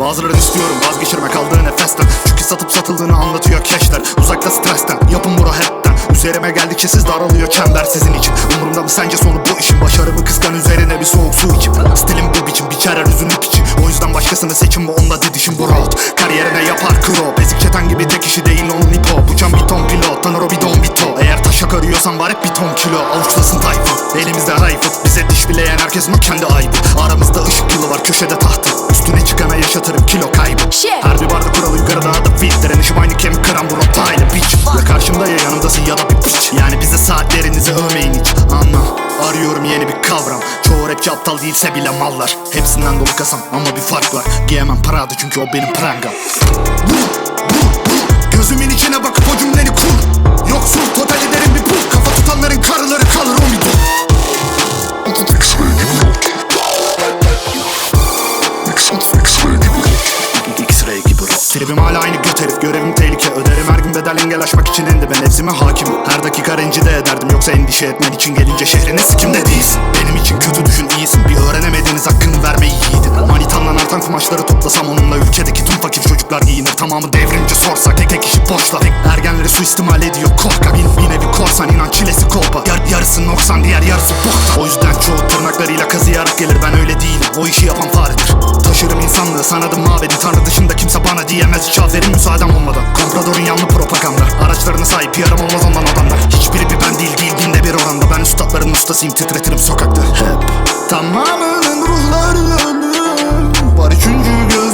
Bazıları istiyorum vazgeçirme kaldığı nefesten. Çünkü satıp satıldığını anlatıyor keşler. Uzakta stresten, yapın bura hepten. Üzerime geldikçe siz daralıyor çember sizin için. Umurumda mı sence sonu bu işin? Başarımı kıskan üzerine bir soğuk su içip. Stilim bu biçim biçer her üzünlük için. O yüzden başkasını seçin bu onunla didişim bu rahat. Kariyerine yapar krop. Ezik çeten gibi tek işi değil onun hip hop. Uçan bir ton pilot tanır o bidon bito. Eğer taşak arıyorsan var hep bir ton kilo. Avuçlasın tayfa elimizde rifle. Bize diş bileyen herkesin o kendi ayıbı. Aramızda ışık yılı var köşede tahtı. Üstüne çıkana yaşatırım kilo kaybı. Her bir barda kural yukarıda adı fit. Direnişim aynı kemik kıran bu rotayla bitch. Ya karşımda ya yanımdasın ya da bir piç. Yani bize saatlerinizi övmeyin hiç. Anlam arıyorum yeni bir kavram. Çoğu rapçi aptal değilse bile mallar. Hepsinden dolu kasam ama bir fark var. Giyemem parada çünkü o benim prangam. Gözümün içine bakıp o cümleni kur. Yoksul total ederim bir pul. Kafa tutanların karıları kalır o midur. X-ray gibi rock. Tribim hala aynı göt herif. Görevim tehlike. Öderim her gün bedel engel aşmak için endi. Ben nefsime hakimim. Her dakika rencide ederdim. Yoksa endişe etmen için gelince şehrine sikimde değilsin. Benim için kötü düşün iyisin. Bir öğrenemediğiniz hakkını vermeyi yiğidin. Manitanla artan kumaşları toplasam onunla ülkedeki tüm fakir çocuklar giyinir. Tamamı devrimci sorsak tek kişi boşla. Ergenleri suistimal ediyor korkak. Bir nevi korsan inan çilesi kolpa. Yarısı noksan diğer yarısı bokta. O yüzden çoğu tırnaklarıyla kazıyarak gelir. Ben öyle değilim. O işi yapan faredir. Taşırım insanlığı sanadım mabedi. Tanrı dışında kimse bana diyemez. Hiç aferin müsaadem olmadan. Kompradorun yanlı propaganda. Araçlarına sahip yarım olmaz ondan adamlar. Hiçbiri bir ben değil binde bir oranda. Ben üstadların ustasıyım titretirim sokakta. Hep tamamının ruhları ölüm. Var üçüncü göz.